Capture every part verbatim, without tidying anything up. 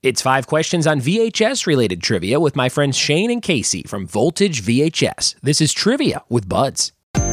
It's five questions on V H S-related trivia with my friends Shane and Casey from Voltage V H S. This is Trivia with Buds.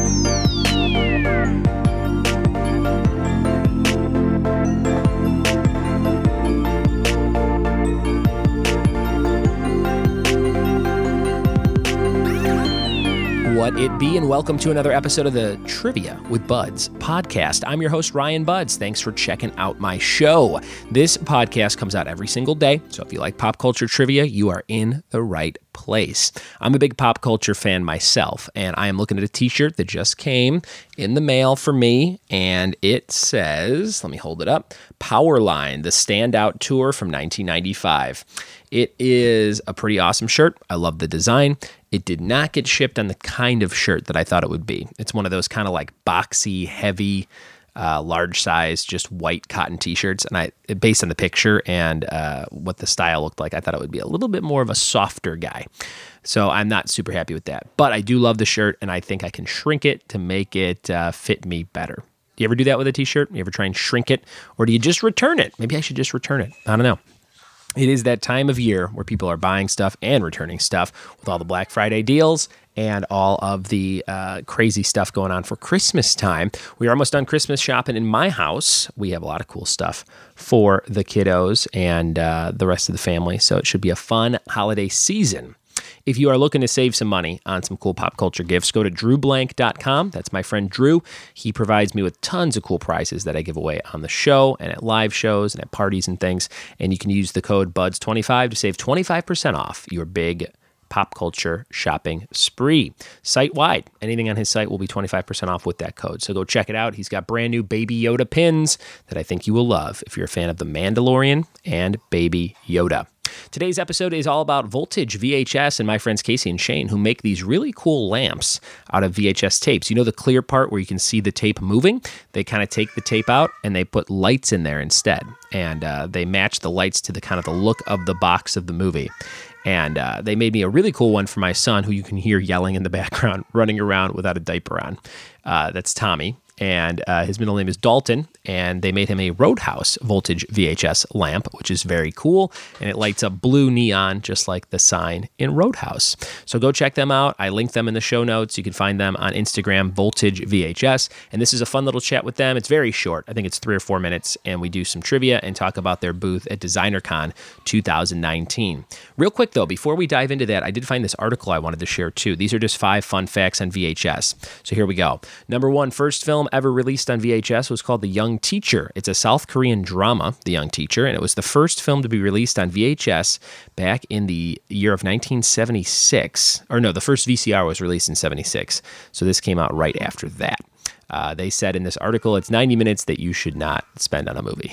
What it be, and welcome to another episode of the Trivia with Buds podcast. I'm your host, Ryan Buds. Thanks for checking out my show. This podcast comes out every single day, so if you like pop culture trivia, you are in the right place. I'm a big pop culture fan myself, and I am looking at a t-shirt that just came in the mail for me, and it says, let me hold it up, Powerline, the Standout Tour from nineteen ninety-five. It is a pretty awesome shirt. I love the design. It did not get shipped on the kind of shirt that I thought it would be. It's one of those kind of like boxy, heavy, uh, large size, just white cotton t-shirts. And I, based on the picture and uh, what the style looked like, I thought it would be a little bit more of a softer guy. So I'm not super happy with that. But I do love the shirt, and I think I can shrink it to make it uh, fit me better. Do you ever do that with a t-shirt? You ever try and shrink it? Or do you just return it? Maybe I should just return it. I don't know. It is that time of year where people are buying stuff and returning stuff with all the Black Friday deals and all of the uh, crazy stuff going on for Christmas time. We are almost done Christmas shopping in my house. We have a lot of cool stuff for the kiddos and uh, the rest of the family, so it should be a fun holiday season. If you are looking to save some money on some cool pop culture gifts, go to drew blank dot com. That's my friend Drew. He provides me with tons of cool prizes that I give away on the show and at live shows and at parties and things. And you can use the code buds twenty-five to save twenty-five percent off your big pop culture shopping spree. Site-wide, anything on his site will be twenty-five percent off with that code. So go check it out. He's got brand new Baby Yoda pins that I think you will love if you're a fan of The Mandalorian and Baby Yoda. Today's episode is all about Voltage V H S and my friends Casey and Shane, who make these really cool lamps out of V H S tapes. You know the clear part where you can see the tape moving? They kind of take the tape out and they put lights in there instead. And uh, they match the lights to the kind of the look of the box of the movie. And uh, they made me a really cool one for my son, who you can hear yelling in the background, running around without a diaper on. Uh, that's Tommy. And uh, his middle name is Dalton, and they made him a Roadhouse Voltage V H S lamp, which is very cool, and it lights up blue neon just like the sign in Roadhouse. So go check them out. I linked them in the show notes. You can find them on Instagram, Voltage V H S, and this is a fun little chat with them. It's very short. I think it's three or four minutes, and we do some trivia and talk about their booth at DesignerCon two thousand nineteen. Real quick, though, before we dive into that, I did find this article I wanted to share, too. These are just five fun facts on V H S. So here we go. Number one, first film ever released on V H S was called The Young Teacher. It's a South Korean drama, The Young Teacher, and it was the first film to be released on V H S back in the year of nineteen seventy-six. Or no, the first V C R was released in seventy-six, so this came out right after that. Uh, they said in this article, it's ninety minutes that you should not spend on a movie.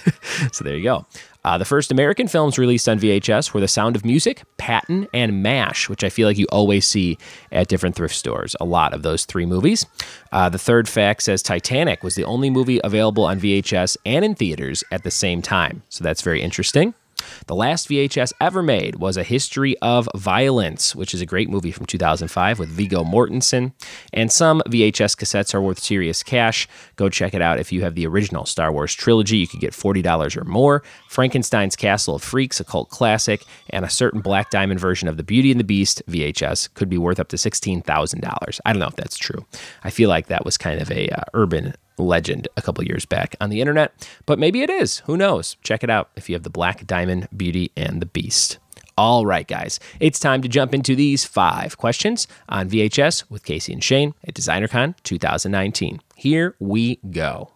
So there you go. Uh, the first American films released on V H S were The Sound of Music, Patton, and MASH, which I feel like you always see at different thrift stores, a lot of those three movies. Uh, the third fact says Titanic was the only movie available on V H S and in theaters at the same time, so that's very interesting. The last V H S ever made was A History of Violence, which is a great movie from two thousand five with Viggo Mortensen. And some V H S cassettes are worth serious cash. Go check it out if you have the original Star Wars trilogy. You could get forty dollars or more. Frankenstein's Castle of Freaks, a cult classic, and a certain Black Diamond version of The Beauty and the Beast V H S could be worth up to sixteen thousand dollars. I don't know if that's true. I feel like that was kind of a uh, urban legend a couple years back on the internet, but maybe it is. Who knows? Check it out if you have the Black Diamond, Beauty, and the Beast. All right, guys, it's time to jump into these five questions on V H S with Casey and Shane at DesignerCon two thousand nineteen. Here we go.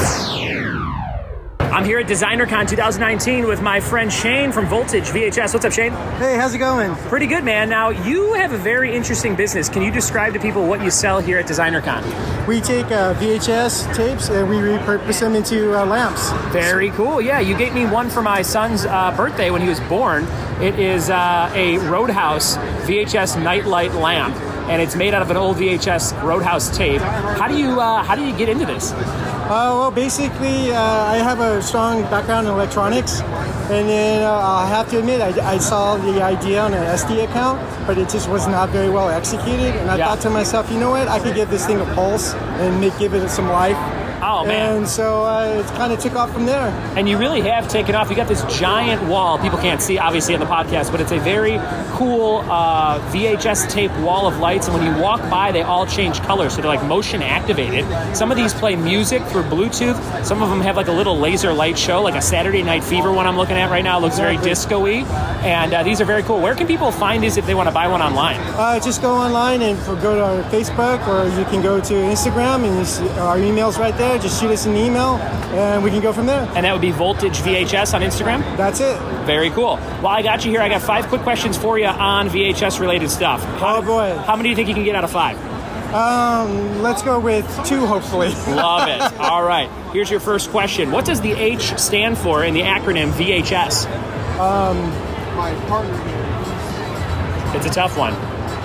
I'm here at DesignerCon two thousand nineteen with my friend Shane from Voltage V H S. What's up, Shane? Hey, how's it going? Pretty good, man. Now, you have a very interesting business. Can you describe to people what you sell here at DesignerCon? We take uh, V H S tapes and we repurpose them into uh, lamps. Very cool. Yeah, you gave me one for my son's uh, birthday when he was born. It is uh, a Roadhouse V H S nightlight lamp, and it's made out of an old V H S Roadhouse tape. How do you uh, how do you get into this? Uh, well, basically, uh, I have a strong background in electronics, and then uh, I have to admit, I, I saw the idea on an S D account, but it just was not very well executed, and I yeah. thought to myself, you know what, I could give this thing a pulse and make, give it some life. Oh, man. And so uh, it kind of took off from there. And you really have taken off. You got this giant wall. People can't see, obviously, on the podcast, but it's a very cool uh, V H S tape wall of lights. And when you walk by, they all change colors. So they're like motion activated. Some of these play music through Bluetooth. Some of them have like a little laser light show, like a Saturday Night Fever one I'm looking at right now. It looks very disco-y. And uh, these are very cool. Where can people find these if they want to buy one online? Uh, just go online and go to our Facebook, or you can go to Instagram, and you see our email's right there. Just shoot us an email, and we can go from there. And that would be Voltage V H S on Instagram? That's it. Very cool. Well, I got you here. I got five quick questions for you on V H S-related stuff. How, oh, boy. How many do you think you can get out of five? Um, let's go with two, hopefully. Love it. All right. Here's your first question. What does the H stand for in the acronym V H S? Um, my partner. It's a tough one.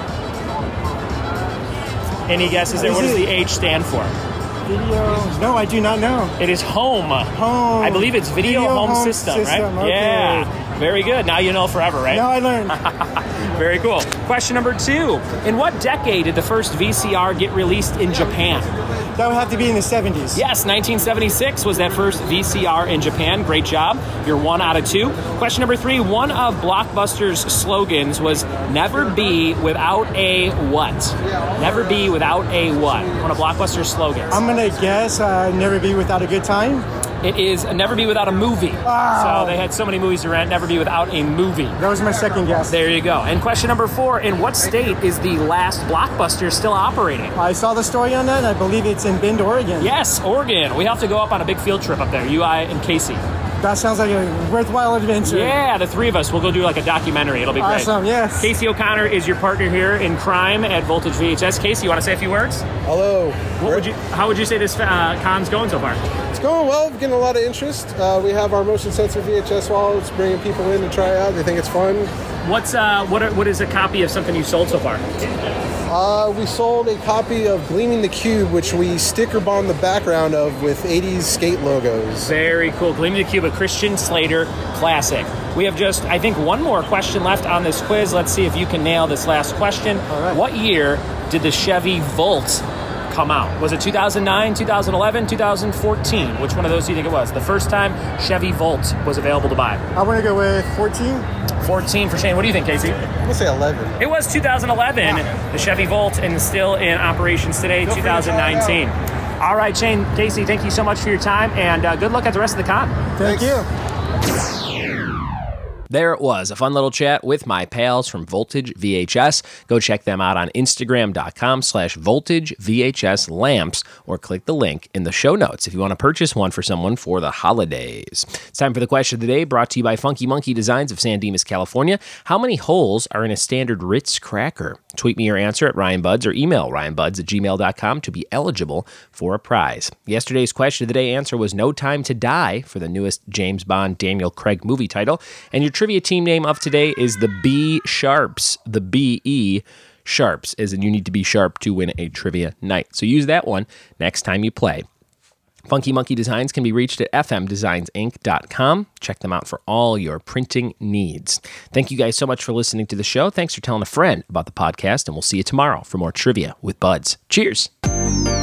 Any guesses there? What does the H stand for? Video. No, I do not know. It is home. Home. I believe it's video, video home, home system, system, right? Okay. Yeah. Very good. Now you know forever, right? Now I learned. Very cool. Question number two. In what decade did the first V C R get released in Japan? That would have to be in the seventies. Yes, nineteen seventy-six was that first V C R in Japan. Great job. You're one out of two. Question number three. One of Blockbuster's slogans was never be without a what? Never be without a what? One of Blockbuster's slogans. I'm going to guess uh, never be without a good time. It is never be without a movie. Oh. So they had so many movies to rent, never be without a movie. That was my second guess. There you go. And question number four, in what state is the last Blockbuster still operating? I saw the story on that. I believe it's in Bend, Oregon. Yes, Oregon. We have to go up on a big field trip up there, you, I, and Casey. That sounds like a worthwhile adventure. Yeah, the three of us. We'll go do like a documentary. It'll be great. Awesome, yes. Casey O'Connor is your partner here in crime at Voltage V H S. Casey, you want to say a few words? Hello. What would you? How would you say this uh, con's going so far? It's going well. We're getting a lot of interest. Uh, we have our motion sensor V H S wall. It's bringing people in to try out. They think it's fun. What's uh, what? Are, what is a copy of something you sold so far? Uh, we sold a copy of Gleaming the Cube, which we sticker bombed the background of with eighties skate logos. Very cool. Gleaming the Cube, a Christian Slater classic. We have just, I think, one more question left on this quiz. Let's see if you can nail this last question. All right. What year did the Chevy Volt come out? Was it two thousand nine, two thousand eleven, two thousand fourteen? Which one of those do you think it was? The first time Chevy Volt was available to buy. I want to go with fourteen. fourteen for Shane. What do you think, Casey? I'm going to say eleven. It was two thousand eleven, yeah. The Chevy Volt, and still in operations today, two thousand nineteen. All right, Shane, Casey, thank you so much for your time, and uh, good luck at the rest of the con. Thank Thanks. you. There it was, a fun little chat with my pals from Voltage V H S. Go check them out on Instagram.com slash Voltage VHS lamps, or click the link in the show notes if you want to purchase one for someone for the holidays. It's time for the question of the day, brought to you by Funky Monkey Designs of San Dimas, California. How many holes are in a standard Ritz cracker? Tweet me your answer at Ryan Buds or email ryan buds at gmail dot com to be eligible for a prize. Yesterday's question of the day answer was No Time to Die for the newest James Bond Daniel Craig movie title. And your trivia team name of today is the B Sharps, the B E Sharps, as in you need to be sharp to win a trivia night. So use that one next time you play. Funky Monkey Designs can be reached at f m designs inc dot com. Check them out for all your printing needs. Thank you guys so much for listening to the show. Thanks for telling a friend about the podcast, and we'll see you tomorrow for more trivia with Buds. Cheers.